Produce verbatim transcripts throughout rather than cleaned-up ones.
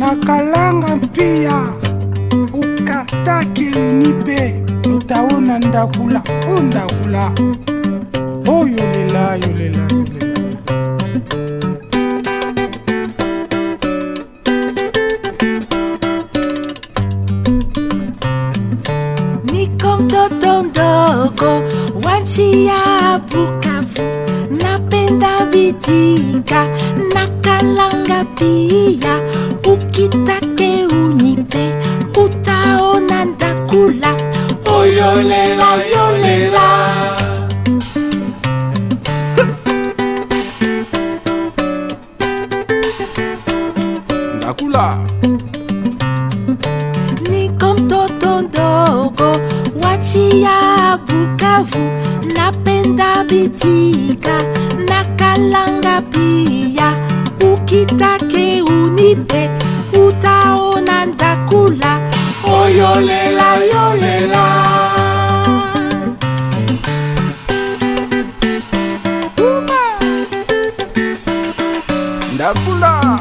nakalanga pia ukatake unipe utaona ndakula o ndakula oh yolela yolela yolela. Niko mtoto mdogo wachia Bukavu, napenda bitika nakalanga pia ukitake unipe utaona ndakula oh yolela yolela. Ndakula. Niko mtoto mdogo wachia Bukavu, napenda bitika nakalanga pia ukitake unipe utaona ndakula oh yolela yolela. Ndakula.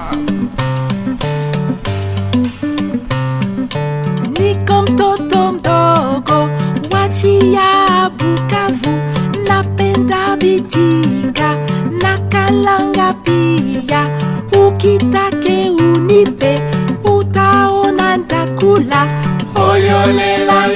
Niko mtoto mdogo wachia Bukavu, napenda bitika nakalanga pia ukitake unipe utaona ndakula oh yolela